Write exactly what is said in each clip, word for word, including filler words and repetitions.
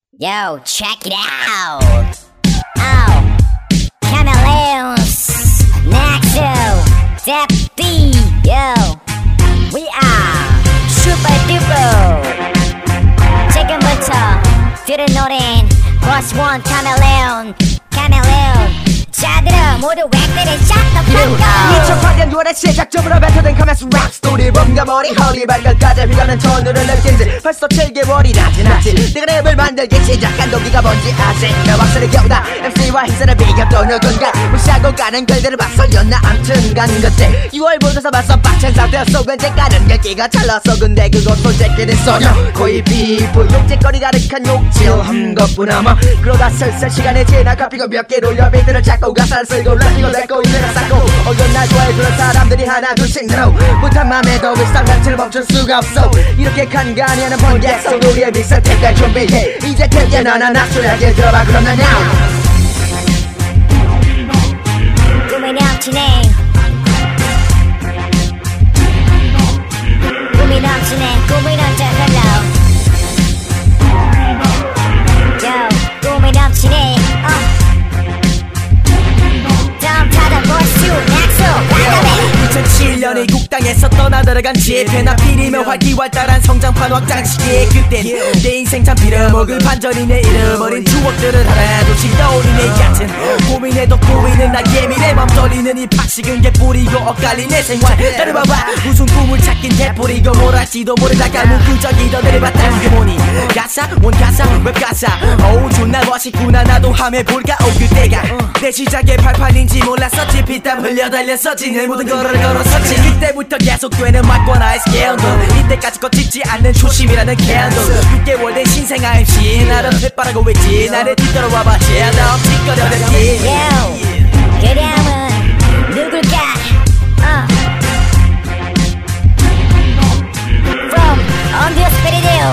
Yo, check it out. Oh, Chameleons, Naxo, Dep D. Yo, we are super duper. 지금부터 들은 노래는 Plus One Chameleon, Chameleon. 자들아 모두 웩들이 shut the fuck up. 이천팔 년 유월에 시작점으로 뱉어댄 카메스 랩 스토리 뭔가 머리 허리 발끝까지 휘가는 톤들을 느낀지 벌써 칠 개월이나 지났지. 내가 랩을 만들기 시작한 동기가 뭔지 아세? 내 왁스를 겨우다 엠씨와 힘쓰는 비교 또 누군가 무시하고 가는 글들을 봤어였나 암튼 간 그때 유월 보면서 봤어 빡친 상태였어. 왠지 까는 열기가 잘났어. 근데 그것도 제끼는 소녀 거의 비프 욕짓거리 가득한 욕질한 것뿐아 뭐. 그러다 슬슬 시간이 지나가 피고 몇 개 돌려 비트를 찾고 가사를 쓰고 랩이고 내고 있는 쌓고 어떤 날 좋아해 그런 사람들이 하나 둘씩 늘어 못한 맘에도 일상 자체를 멈출 수가 없어. 이렇게 간간히 하는 번개성 우리의 믹스 택할 준비해. 이제 되게 너나 낙수하게 들어봐 그럼 나 now 꿈이 넘치네 꿈이 넘치네 꿈이 넘쳐 hello Yo 꿈이 넘치네 어 이천칠 년에 이국 땅에서 떠나들어간 집회 나필이며 활기활달한 성장판 확장시기에 그땐 내 인생 참 빌어먹을 반전이네. 잃어버린 추억들을 하나둘씩 떠올리네. 얕은 고민에도 꼬이는 나의 미래 맘 떨리는 이 팍식은 게 뿌리고 엇갈린 내 생활. 나를 봐봐 무슨 꿈을 찾긴 개뿌리고 뭘 할지도 모르다가 무근적이던 너를 봤다. 이게 뭐니 가사 원가사 웹가사 어우 존나 멋있구나 나도 함에 볼까. 어 그때가 내 시작의 발판인지 몰랐었지. 피땀 흘려 달렸었지 내 모든 거를 걸었었지. 그때부터 계속되는 막권화의 스캔들 이때까지 꺼지지 않는 초심이라는 캔들. 육 개월 된 신생 아엠씨 나름 햇바라고 했지. 나를 뒤돌아와봤지 나 엎직거려댔지. 그다음은 누굴까 uh. From Undisputed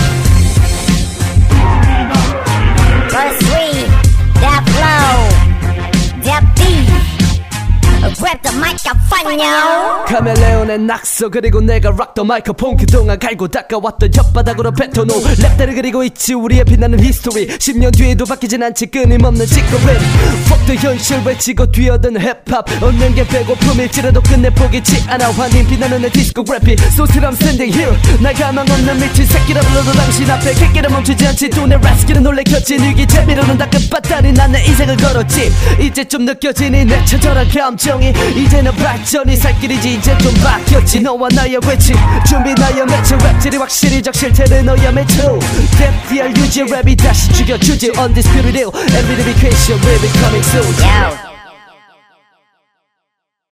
Verse three That flow That beat Grab the microphone yo. 카멜레온의 낙서 그리고 내가 락 더 마이크폰 그동안 갈고 닦아왔던 혓바닥으로 뱉어놓은 랩들을 그리고 있지 우리의 빛나는 히스토리. 십 년 뒤에도 바뀌진 않지 끊임없는 직구 랩. Fuck the 현실 외치고 뛰어든 힙합 얻는 게 배고픔일지라도 끝내 포기치 않아. 환인 빛나는 내 디스코그래피 So still I'm standing here. 날 가망 없는 미친 새끼라 불러도 당신 앞에 객기를 멈추지 않지. 또 내 랩스킬은 놀래켰지. 니기 재미로는 다 끝봤다니 난 내 인생을 걸었지. 이제 좀 느껴지니 내 처절한 감정이 이제는 발전이 살 길이지. 이제 좀 바뀌었지. 너와 나의 외침 준비 나의 매체 랩질이 확실히 적실태는 너의 매초. 랩디알 유지 랩이 다시 죽여주지 Undisputed ill Every day be creation will be coming soon. Yo